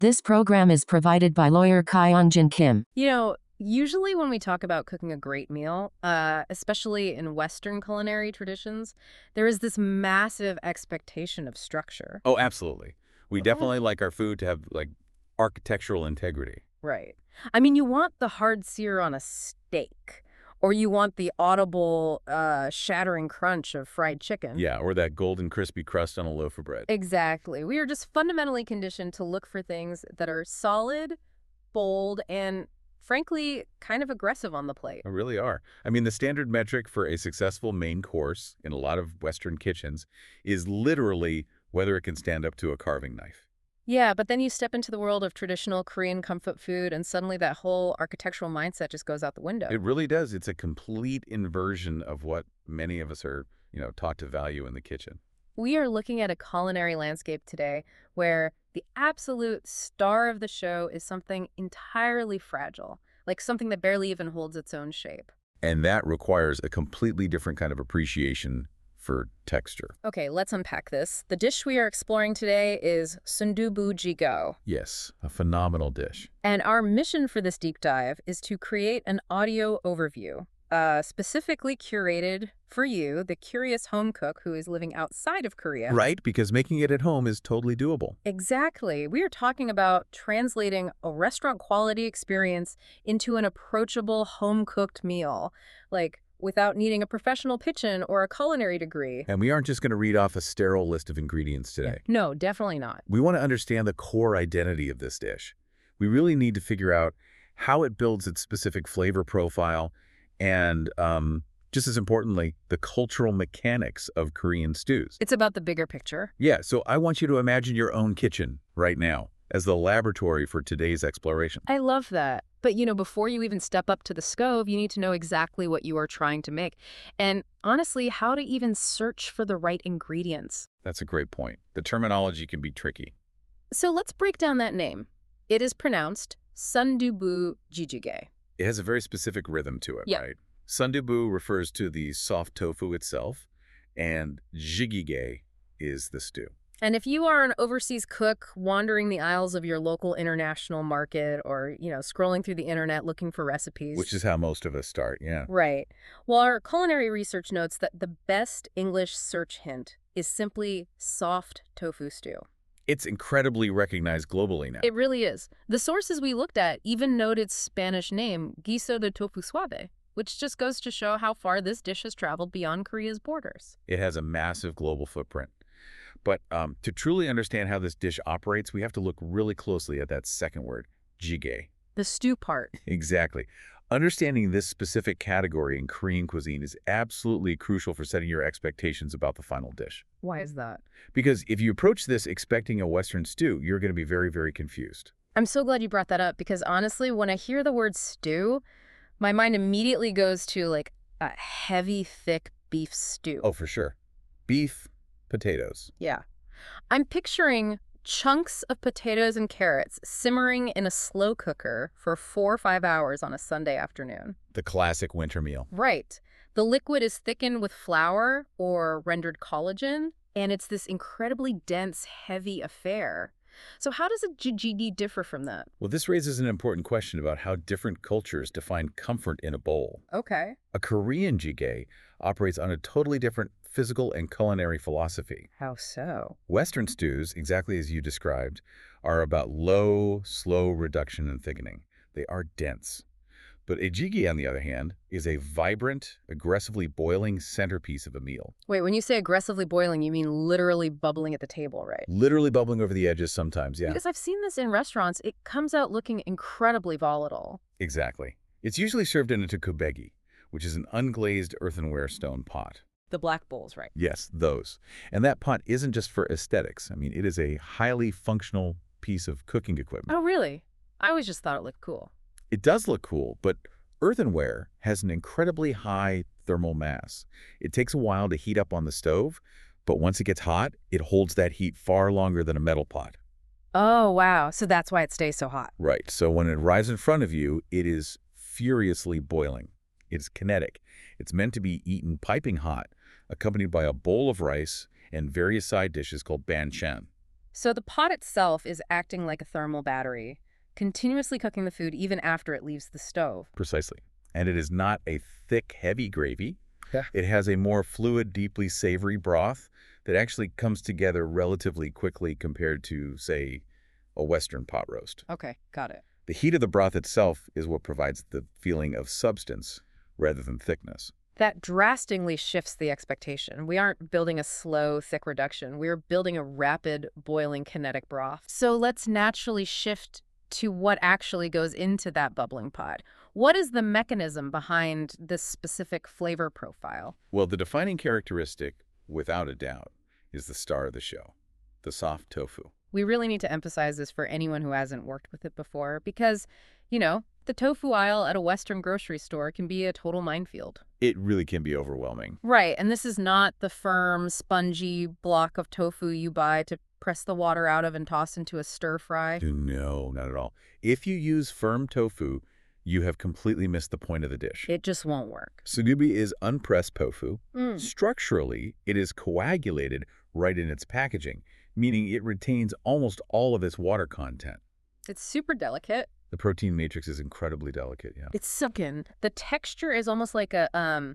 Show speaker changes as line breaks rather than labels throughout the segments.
This program is provided by lawyer Kyung-Jin Kim.
Usually when we talk about cooking a great meal, especially in Western culinary traditions, there is this massive expectation of structure.
Oh, absolutely. We
Oh,
definitely like our food to have, architectural integrity.
right. I mean, you want the hard sear on a steak, or you want the audible, shattering crunch of fried chicken.
Yeah, or that golden crispy crust on a loaf of bread.
Exactly. We are just fundamentally conditioned to look for things that are solid, bold, and frankly, kind of aggressive on the plate.
They really are. I mean, the standard metric for a successful main course in a lot of Western kitchens is literally whether it can stand up to a carving knife.
Yeah, but then you step into the world of traditional Korean comfort food, and suddenly that whole architectural mindset just goes out the window.
It really does. It's a complete inversion of what many of us are, taught to value in the kitchen.
We are looking at a culinary landscape today where the absolute star of the show is something entirely fragile, like something that barely even holds its own shape.
And that requires a completely different kind of appreciation for texture.
Okay, let's unpack this. The dish we are exploring today is sundubu jigo.
Yes, a phenomenal dish.
And our mission for this deep dive is to create an audio overview, specifically curated for you, the curious home cook who is living outside of Korea.
Right, because making it at home is totally doable.
Exactly. We are talking about translating a restaurant quality experience into an approachable home-cooked meal, like without needing a professional kitchen or a culinary degree.
And we aren't just going to read off a sterile list of ingredients today.
No, definitely not.
We want to understand the core identity of this dish. We really need to figure out how it builds its specific flavor profile and, just as importantly, the cultural mechanics of Korean stews.
It's about the bigger picture.
Yeah, so I want you to imagine your own kitchen right now as the laboratory for today's exploration.
I love that. But, before you even step up to the stove, you need to know exactly what you are trying to make. And honestly, how to even search for the right ingredients.
That's a great point. The terminology can be tricky.
So let's break down that name. It is pronounced sundubu jjigae.
It has a very specific rhythm to it,
Yeah.
right? Sundubu refers to the soft tofu itself, and jjigae is the stew.
And if you are an overseas cook wandering the aisles of your local international market or, scrolling through the internet looking for recipes.
Which is how most of us start, yeah.
Right. Well, our culinary research notes that the best English search hint is simply soft tofu stew.
It's incredibly recognized globally now.
It really is. The sources we looked at even note its Spanish name, guiso de tofu suave, which just goes to show how far this dish has traveled beyond Korea's borders.
It has a massive global footprint. But to truly understand how this dish operates, we have to look really closely at that second word, jjigae.
The stew part.
Exactly. Understanding this specific category in Korean cuisine is absolutely crucial for setting your expectations about the final dish.
Why is that?
Because if you approach this expecting a Western stew, you're going to be very, very confused.
I'm so glad you brought that up because honestly, when I hear the word stew, my mind immediately goes to like a heavy, thick beef stew.
Oh, for sure. Beef, potatoes.
Yeah. I'm picturing chunks of potatoes and carrots simmering in a slow cooker for 4 or 5 hours on a Sunday afternoon.
The classic winter meal.
Right. The liquid is thickened with flour or rendered collagen, and it's this incredibly dense, heavy affair. So how does a jjigae differ from that?
Well, this raises an important question about how different cultures define comfort in a bowl.
Okay.
A Korean jjigae operates on a totally different physical and culinary philosophy.
How so?
Western stews, exactly as you described, are about low, slow reduction and thickening. They are dense. But a jjigae, on the other hand, is a vibrant, aggressively boiling centerpiece of a meal.
Wait, when you say aggressively boiling, you mean literally bubbling at the table, right?
Literally bubbling over the edges sometimes, yeah.
Because I've seen this in restaurants. It comes out looking incredibly volatile.
Exactly. It's usually served in a tteokbokki, which is an unglazed earthenware stone pot.
The black bowls, right?
Yes, those. And that pot isn't just for aesthetics. I mean, it is a highly functional piece of cooking equipment.
Oh, really? I always just thought it looked cool.
It does look cool, but earthenware has an incredibly high thermal mass. It takes a while to heat up on the stove, but once it gets hot, it holds that heat far longer than a metal pot.
Oh, wow. So that's why it stays so hot.
Right. So when it arrives in front of you, it is furiously boiling. It's kinetic. It's meant to be eaten piping hot, accompanied by a bowl of rice and various side dishes called banchan.
So the pot itself is acting like a thermal battery, continuously cooking the food even after it leaves the stove.
Precisely. And it is not a thick, heavy gravy.
Yeah.
It has a more fluid, deeply savory broth that actually comes together relatively quickly compared to, say, a Western pot roast.
Okay, got it.
The heat of the broth itself is what provides the feeling of substance rather than thickness.
That drastically shifts the expectation. We aren't building a slow, thick reduction. We're building a rapid, boiling, kinetic broth. So let's naturally shift to what actually goes into that bubbling pot. What is the mechanism behind this specific flavor profile?
Well, the defining characteristic, without a doubt, is the star of the show, the soft tofu.
We really need to emphasize this for anyone who hasn't worked with it before because, you know, the tofu aisle at a Western grocery store can be a total minefield.
It really can be overwhelming.
Right, and this is not the firm, spongy block of tofu you buy to press the water out of and toss into a stir fry.
No, not at all. If you use firm tofu, you have completely missed the point of the dish.
It just won't work.
Sunubi is unpressed tofu.
Mm.
Structurally, it is coagulated right in its packaging, meaning it retains almost all of its water content.
It's super delicate.
The protein matrix is incredibly delicate, yeah.
It's silken. The texture is almost like a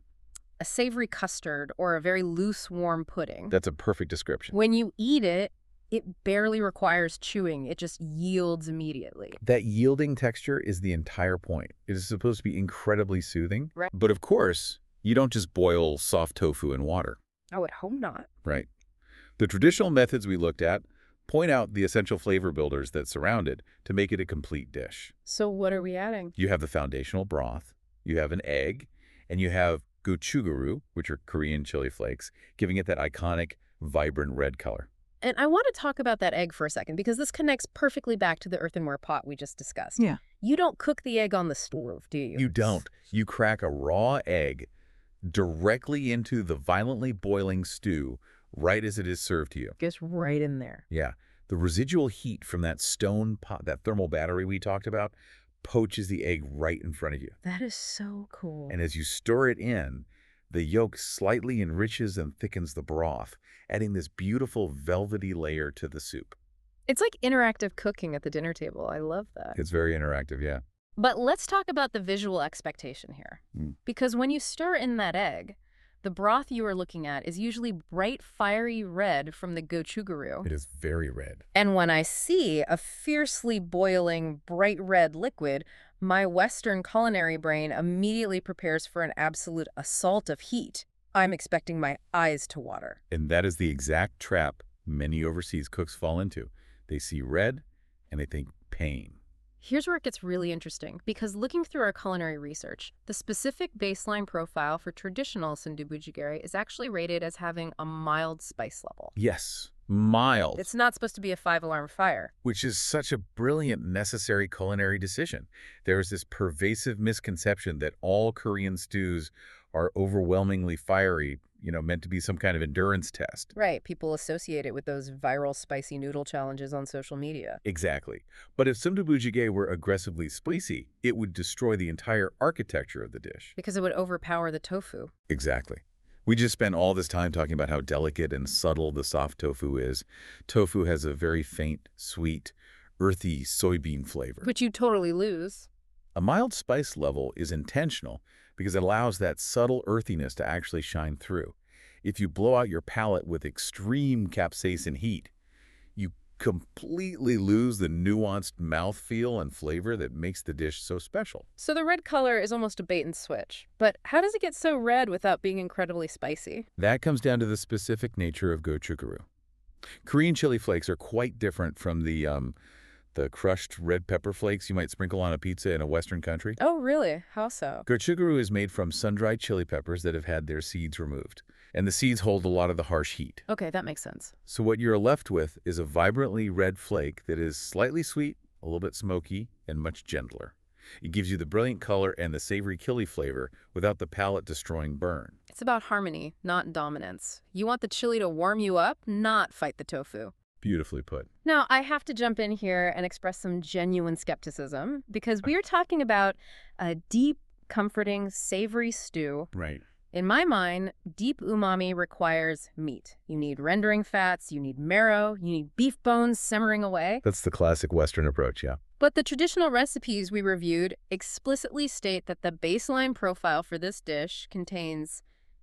savory custard or a very loose, warm pudding.
That's a perfect description.
When you eat it, it barely requires chewing. It just yields immediately.
That yielding texture is the entire point. It is supposed to be incredibly soothing.
Right.
But of course, you don't just boil soft tofu in water.
I would hope not.
Right. The traditional methods we looked at point out the essential flavor builders that surround it to make it a complete dish.
So what are we adding?
You have the foundational broth, you have an egg, and you have gochugaru, which are Korean chili flakes, giving it that iconic, vibrant red color.
And I want to talk about that egg for a second because this connects perfectly back to the earthenware pot we just discussed.
Yeah.
You don't cook the egg on the stove, do you?
You don't. You crack a raw egg directly into the violently boiling stew right as it is served to you.
Just right in there.
Yeah. The residual heat from that stone pot, that thermal battery we talked about, poaches the egg right in front of you.
That is so cool.
And as you stir it in, the yolk slightly enriches and thickens the broth, adding this beautiful velvety layer to the soup.
It's like interactive cooking at the dinner table. I love that.
It's very interactive, yeah.
But let's talk about the visual expectation here. Because when you stir in that egg, the broth you are looking at is usually bright, fiery red from the gochugaru.
It is very red.
And when I see a fiercely boiling, bright red liquid, my Western culinary brain immediately prepares for an absolute assault of heat. I'm expecting my eyes to water.
And that is the exact trap many overseas cooks fall into. They see red and they think pain.
Here's where it gets really interesting, because looking through our culinary research, the specific baseline profile for traditional sundubu jjigae is actually rated as having a mild spice level.
Yes, mild.
It's not supposed to be a 5-alarm fire.
Which is such a brilliant, necessary culinary decision. There is this pervasive misconception that all Korean stews are overwhelmingly fiery, meant to be some kind of endurance test.
Right. People associate it with those viral spicy noodle challenges on social media.
Exactly. But if sundubu jjigae were aggressively spicy, it would destroy the entire architecture of the dish.
Because it would overpower the tofu.
Exactly. We just spent all this time talking about how delicate and subtle the soft tofu is. Tofu has a very faint, sweet, earthy soybean flavor.
Which you totally lose.
A mild spice level is intentional because it allows that subtle earthiness to actually shine through. If you blow out your palate with extreme capsaicin heat, you completely lose the nuanced mouthfeel and flavor that makes the dish so special.
So the red color is almost a bait and switch. But how does it get so red without being incredibly spicy?
That comes down to the specific nature of gochugaru. Korean chili flakes are quite different from the crushed red pepper flakes you might sprinkle on a pizza in a Western country.
Oh, really? How so?
Gochugaru is made from sun-dried chili peppers that have had their seeds removed. And the seeds hold a lot of the harsh heat.
Okay, that makes sense.
So what you're left with is a vibrantly red flake that is slightly sweet, a little bit smoky, and much gentler. It gives you the brilliant color and the savory chili flavor without the palate-destroying burn.
It's about harmony, not dominance. You want the chili to warm you up, not fight the tofu.
Beautifully put.
Now, I have to jump in here and express some genuine skepticism because we are talking about a deep, comforting, savory stew
Right.
In my mind, deep umami requires meat. You need rendering fats, you need marrow, you need beef bones simmering away.
That's the classic Western approach, yeah.
But the traditional recipes we reviewed explicitly state that the baseline profile for this dish contains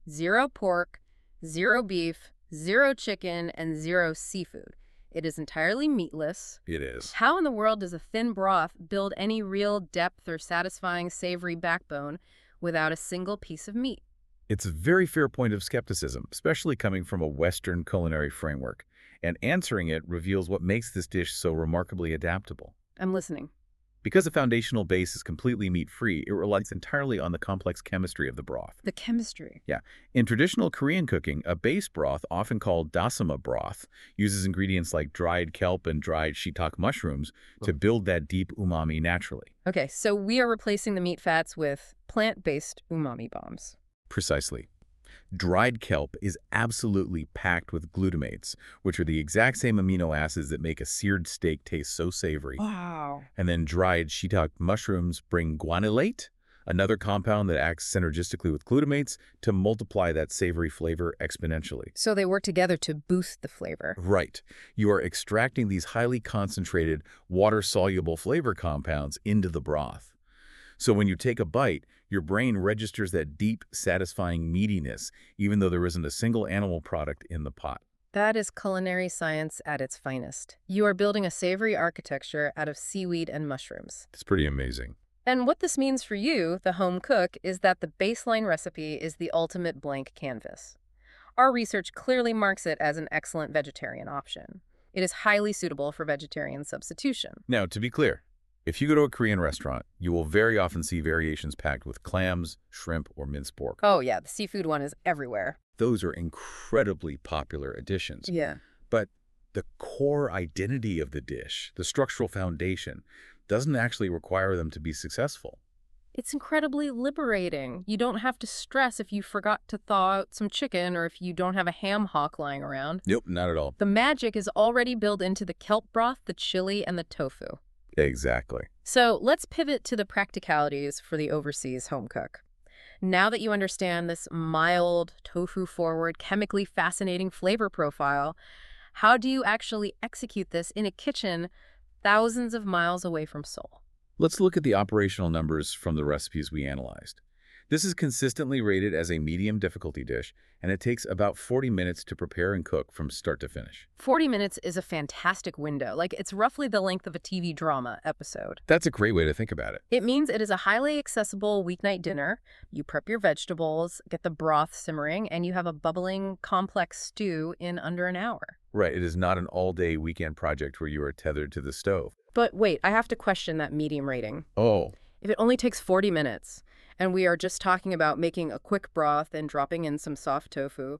0 pork, 0 beef, 0 chicken, and 0 seafood. It is entirely meatless.
It is.
How in the world does a thin broth build any real depth or satisfying savory backbone without a single piece of meat?
It's a very fair point of skepticism, especially coming from a Western culinary framework. And answering it reveals what makes this dish so remarkably adaptable.
I'm listening.
Because the foundational base is completely meat-free, it relies entirely on the complex chemistry of the broth.
The chemistry.
Yeah. In traditional Korean cooking, a base broth, often called dasama broth, uses ingredients like dried kelp and dried shiitake mushrooms to build that deep umami naturally.
Okay, so we are replacing the meat fats with plant-based umami bombs.
Precisely. Dried kelp is absolutely packed with glutamates, which are the exact same amino acids that make a seared steak taste so savory.
Wow.
And then dried shiitake mushrooms bring guanylate, another compound that acts synergistically with glutamates to multiply that savory flavor exponentially.
So they work together to boost the flavor.
Right. You are extracting these highly concentrated, water-soluble flavor compounds into the broth. So when you take a bite, your brain registers that deep, satisfying meatiness, even though there isn't a single animal product in the pot.
That is culinary science at its finest. You are building a savory architecture out of seaweed and mushrooms.
It's pretty amazing.
And what this means for you, the home cook, is that the baseline recipe is the ultimate blank canvas. Our research clearly marks it as an excellent vegetarian option. It is highly suitable for vegetarian substitution.
Now, to be clear, if you go to a Korean restaurant, you will very often see variations packed with clams, shrimp, or minced pork.
Oh yeah, the seafood one is everywhere.
Those are incredibly popular additions.
Yeah.
But the core identity of the dish, the structural foundation, doesn't actually require them to be successful.
It's incredibly liberating. You don't have to stress if you forgot to thaw out some chicken or if you don't have a ham hock lying around.
Nope, not at all.
The magic is already built into the kelp broth, the chili, and the tofu.
Exactly.
So let's pivot to the practicalities for the overseas home cook. Now that you understand this mild, tofu-forward, chemically fascinating flavor profile, how do you actually execute this in a kitchen thousands of miles away from Seoul?
Let's look at the operational numbers from the recipes we analyzed. This is consistently rated as a medium difficulty dish, and it takes about 40 minutes to prepare and cook from start to finish.
40 minutes is a fantastic window. Like, it's roughly the length of a TV drama episode.
That's a great way to think about it.
It means it is a highly accessible weeknight dinner. You prep your vegetables, get the broth simmering, and you have a bubbling, complex stew in under an hour.
Right, it is not an all-day weekend project where you are tethered to the stove.
But wait, I have to question that medium rating.
Oh.
If it only takes 40 minutes, and we are just talking about making a quick broth and dropping in some soft tofu,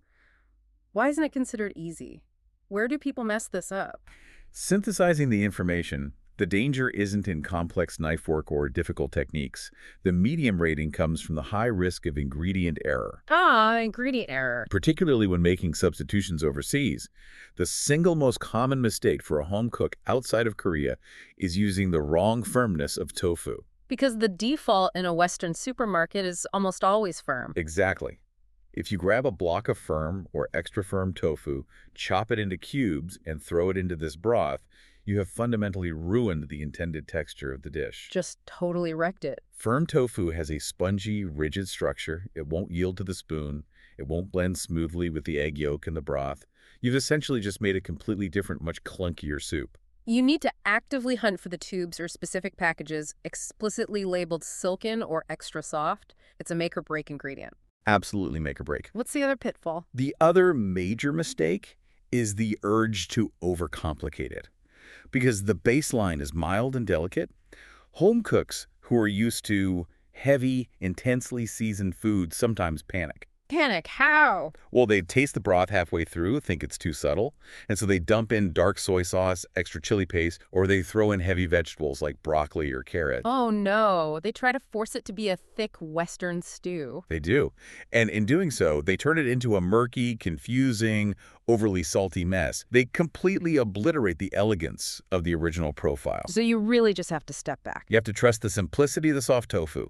why isn't it considered easy? Where do people mess this up?
Synthesizing the information, the danger isn't in complex knife work or difficult techniques. The medium rating comes from the high risk of ingredient error.
Ingredient error.
Particularly when making substitutions overseas. The single most common mistake for a home cook outside of Korea is using the wrong firmness of tofu.
Because the default in a Western supermarket is almost always firm.
Exactly. If you grab a block of firm or extra firm tofu, chop it into cubes, and throw it into this broth, you have fundamentally ruined the intended texture of the dish.
Just totally wrecked it.
Firm tofu has a spongy, rigid structure. It won't yield to the spoon. It won't blend smoothly with the egg yolk in the broth. You've essentially just made a completely different, much clunkier soup.
You need to actively hunt for the tubes or specific packages explicitly labeled silken or extra soft. It's a make or break ingredient.
Absolutely make or break.
What's the other pitfall?
The other major mistake is the urge to overcomplicate it. Because the baseline is mild and delicate, home cooks who are used to heavy, intensely seasoned food sometimes panic.
Panic? How?
Well, they taste the broth halfway through, think it's too subtle, and so they dump in dark soy sauce, extra chili paste, or they throw in heavy vegetables like broccoli or carrot.
Oh no, they try to force it to be a thick Western stew.
They do. And in doing so, they turn it into a murky, confusing, overly salty mess. They completely obliterate the elegance of the original profile.
So you really just have to step back.
You have to trust the simplicity of the soft tofu,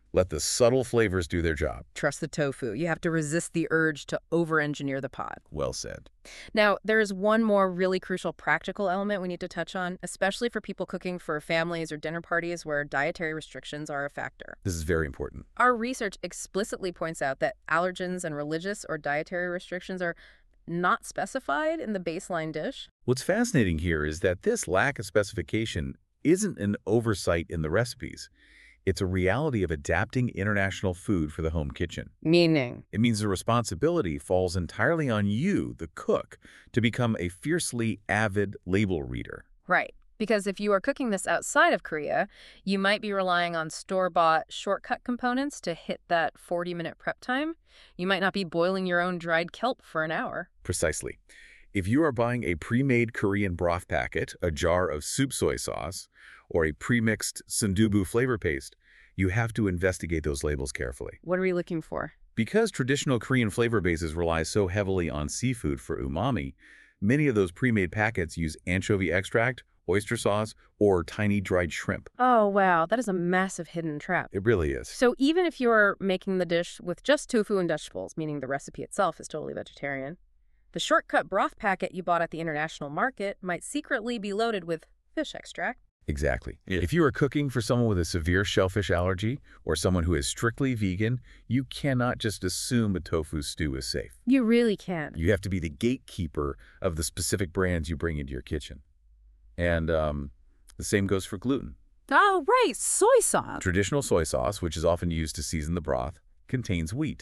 Let the subtle flavors do their job.
Trust the tofu. You have to resist the urge to over-engineer the pot.
Well said.
Now, there is one more really crucial practical element we need to touch on, especially for people cooking for families or dinner parties where dietary restrictions are a factor.
This is very important.
Our research explicitly points out that allergens and religious or dietary restrictions are not specified in the baseline dish.
What's fascinating here is that this lack of specification isn't an oversight in the recipes. It's a reality of adapting international food for the home kitchen.
Meaning?
It means the responsibility falls entirely on you, the cook, to become a fiercely avid label reader.
Right. Because if you are cooking this outside of Korea, you might be relying on store-bought shortcut components to hit that 40-minute prep time. You might not be boiling your own dried kelp for an hour.
Precisely. If you are buying a pre-made Korean broth packet, a jar of soup soy sauce, or a pre-mixed sundubu flavor paste, you have to investigate those labels carefully.
What are we looking for?
Because traditional Korean flavor bases rely so heavily on seafood for umami, many of those pre-made packets use anchovy extract, oyster sauce, or tiny dried shrimp.
Oh, wow. That is a massive hidden trap.
It really is.
So even if you're making the dish with just tofu and vegetables, meaning the recipe itself is totally vegetarian, the shortcut broth packet you bought at the international market might secretly be loaded with fish extract.
Exactly. If you are cooking for someone with a severe shellfish allergy or someone who is strictly vegan, you cannot just assume a tofu stew is safe.
You really can.
You have to be the gatekeeper of the specific brands you bring into your kitchen. And the same goes for gluten.
Oh, right, soy sauce.
Traditional soy sauce, which is often used to season the broth, contains wheat.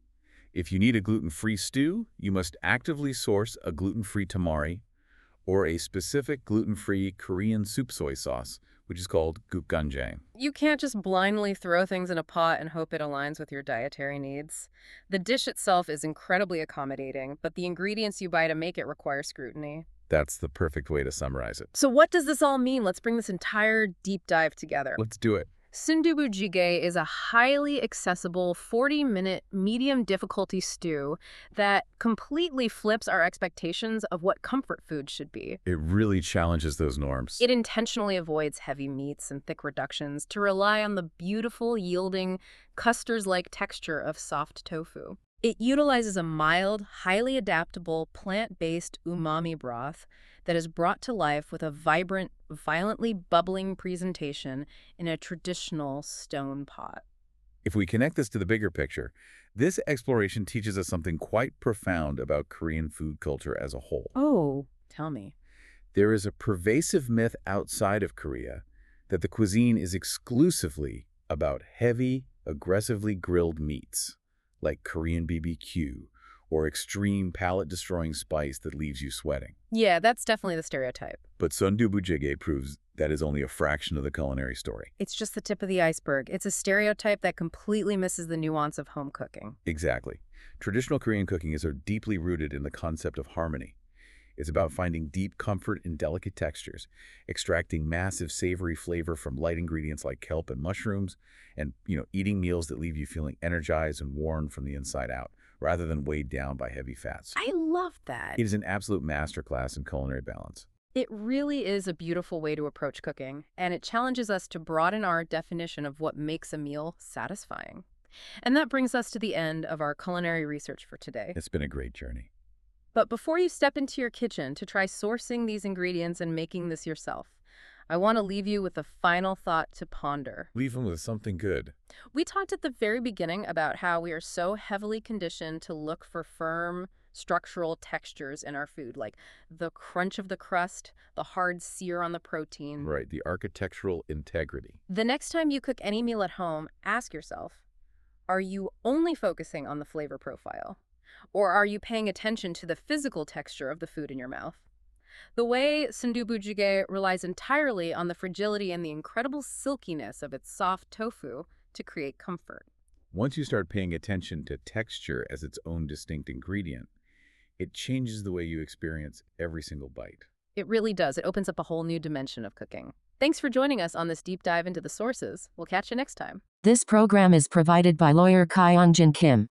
If you need a gluten-free stew, you must actively source a gluten-free tamari or a specific gluten-free Korean soup soy sauce, which is called gukganjang.
You can't just blindly throw things in a pot and hope it aligns with your dietary needs. The dish itself is incredibly accommodating, but the ingredients you buy to make it require scrutiny.
That's the perfect way to summarize it.
So what does this all mean? Let's bring this entire deep dive together.
Let's do it.
Sundubu jjigae is a highly accessible 40-minute medium difficulty stew that completely flips our expectations of what comfort food should be.
It really challenges those norms.
It intentionally avoids heavy meats and thick reductions to rely on the beautiful, yielding, custard-like texture of soft tofu. It utilizes a mild, highly adaptable, plant-based umami broth that is brought to life with a vibrant, violently bubbling presentation in a traditional stone pot.
If we connect this to the bigger picture, this exploration teaches us something quite profound about Korean food culture as a whole.
Oh, tell me.
There is a pervasive myth outside of Korea that the cuisine is exclusively about heavy, aggressively grilled meats, like Korean BBQ, or extreme palate-destroying spice that leaves you sweating.
Yeah, that's definitely the stereotype.
But sundubu jjigae proves that is only a fraction of the culinary story.
It's just the tip of the iceberg. It's a stereotype that completely misses the nuance of home cooking.
Exactly. Traditional Korean cooking is deeply rooted in the concept of harmony. It's about finding deep comfort in delicate textures, extracting massive savory flavor from light ingredients like kelp and mushrooms, and eating meals that leave you feeling energized and warm from the inside out, rather than weighed down by heavy fats.
I love that.
It is an absolute masterclass in culinary balance.
It really is a beautiful way to approach cooking, and it challenges us to broaden our definition of what makes a meal satisfying. And that brings us to the end of our culinary research for today.
It's been a great journey.
But before you step into your kitchen to try sourcing these ingredients and making this yourself, I want to leave you with a final thought to ponder.
Leave them with something good.
We talked at the very beginning about how we are so heavily conditioned to look for firm, structural textures in our food, like the crunch of the crust, the hard sear on the protein.
Right, the architectural integrity.
The next time you cook any meal at home, ask yourself, are you only focusing on the flavor profile? Or are you paying attention to the physical texture of the food in your mouth? The way sundubu jjigae relies entirely on the fragility and the incredible silkiness of its soft tofu to create comfort.
Once you start paying attention to texture as its own distinct ingredient, it changes the way you experience every single bite.
It really does. It opens up a whole new dimension of cooking. Thanks for joining us on this deep dive into the sources. We'll catch you next time.
This program is provided by lawyer Kai Jin Kim.